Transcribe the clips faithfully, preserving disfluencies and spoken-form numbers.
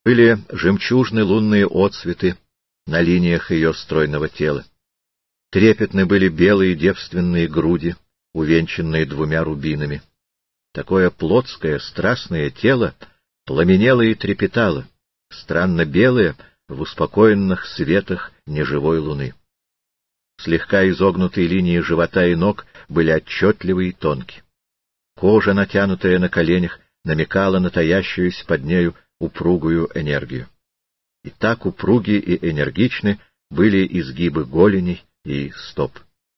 Были жемчужны лунные отсветы на линиях ее стройного тела. Трепетны были белые девственные груди, увенчанные двумя рубинами. Такое плотское, страстное тело пламенело и трепетало, странно белое в успокоенных светах неживой луны. Слегка изогнутые линии живота и ног были отчетливы и тонки. Кожа, натянутая на коленях, намекала на таящуюся под нею упругую энергию. И так упруги и энергичны были изгибы голеней и стоп.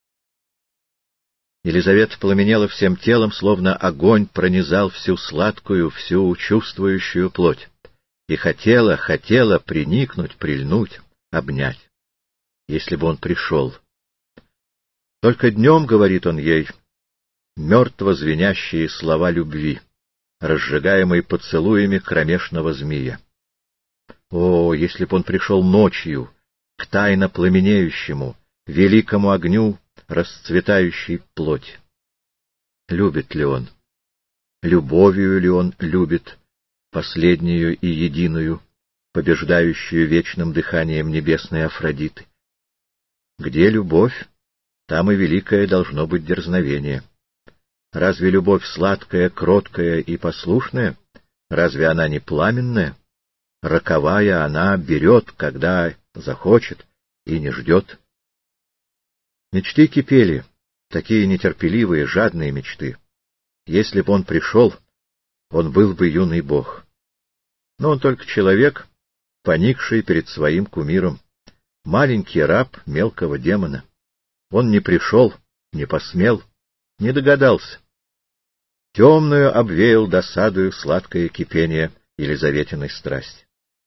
Елизавета пламенела всем телом, словно огонь пронизал всю сладкую, всю чувствующую плоть, и хотела, хотела приникнуть, прильнуть, обнять. Если бы он пришел. Только днем, говорит он ей, мертво звенящие слова любви, разжигаемые поцелуями кромешного змея. О, если б он пришел ночью, к тайно пламенеющему, великому огню расцветающей плоти! Любит ли он? Любовью ли он любит, последнюю и единую, побеждающую вечным дыханием небесной Афродиты? Где любовь, там и великое должно быть дерзновение. Разве любовь сладкая, кроткая и послушная? Разве она не пламенная? Роковая она берет, когда захочет, и не ждет. Мечты кипели, такие нетерпеливые, жадные мечты. Если бы он пришел, он был бы юный бог. Но он только человек, поникший перед своим кумиром, маленький раб мелкого демона. Он не пришел, не посмел, не догадался. Темную обвеял досадою сладкое кипение Елизаветиной страсти.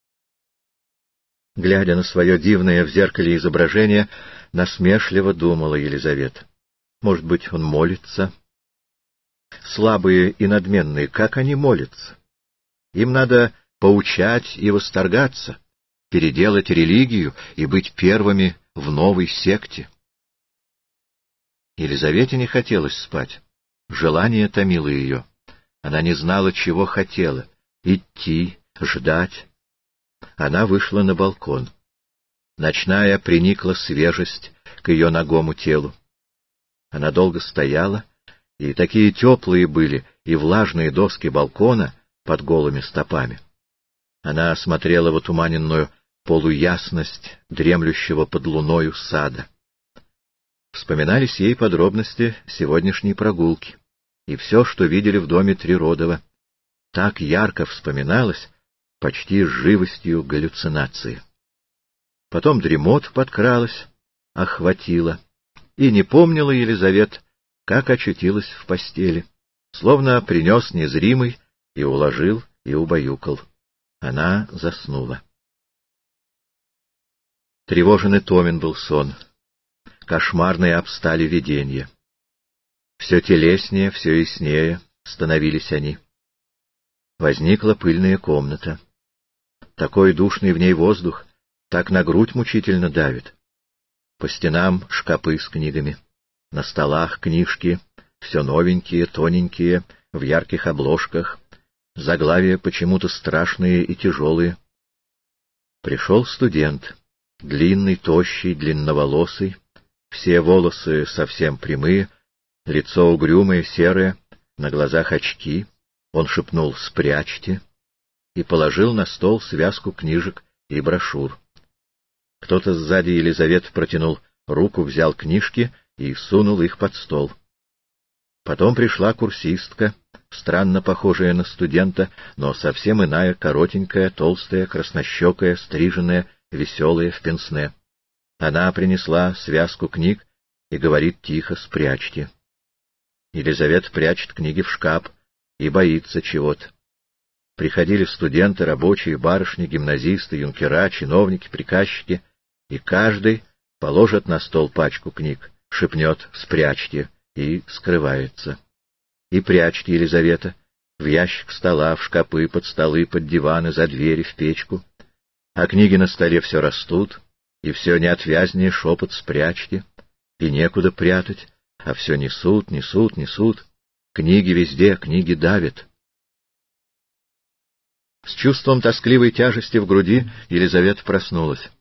Глядя на свое дивное в зеркале изображение, насмешливо думала Елизавета. Может быть, он молится? Слабые и надменные, как они молятся? Им надо поучать и восторгаться, переделать религию и быть первыми в новой секте. Елизавете не хотелось спать. Желание томило ее. Она не знала, чего хотела — идти, ждать. Она вышла на балкон. Ночная приникла свежесть к ее нагому телу. Она долго стояла, и такие теплые были и влажные доски балкона под голыми стопами. Она смотрела в отуманенную полуясность дремлющего под луною сада. Вспоминались ей подробности сегодняшней прогулки и все, что видели в доме Триродова. Так ярко вспоминалось, почти с живостью галлюцинации. Потом дремота подкралась, охватила, и не помнила Елизавета, как очутилась в постели, словно принес незримый и уложил, и убаюкал. Она заснула. Тревожен и томен был сон. Кошмарные обстали видения. Все телеснее, все яснее становились они. Возникла пыльная комната. Такой душный в ней воздух, так на грудь мучительно давит. По стенам шкапы с книгами. На столах книжки, все новенькие, тоненькие, в ярких обложках. Заглавия почему-то страшные и тяжелые. Пришел студент, длинный, тощий, длинноволосый, все волосы совсем прямые, лицо угрюмое, серое, на глазах очки. Он шепнул «Спрячьте» и положил на стол связку книжек и брошюр. Кто-то сзади Елизаветы протянул руку, взял книжки и сунул их под стол. Потом пришла курсистка, странно похожая на студента, но совсем иная, коротенькая, толстая, краснощекая, стриженная, веселая в пенсне. Она принесла связку книг и говорит тихо «Спрячьте». Елизавета прячет книги в шкаф и боится чего-то. Приходили студенты, рабочие, барышни, гимназисты, юнкера, чиновники, приказчики, и каждый положит на стол пачку книг, шепнет «Спрячьте» и скрывается. И прячьте, Елизавета, в ящик стола, в шкапы, под столы, под диваны, за двери, в печку. А книги на столе все растут, и все неотвязнее шепот «Спрячьте», и некуда прятать, а все несут, несут, несут. Книги везде, книги давят. С чувством тоскливой тяжести в груди Елизавета проснулась.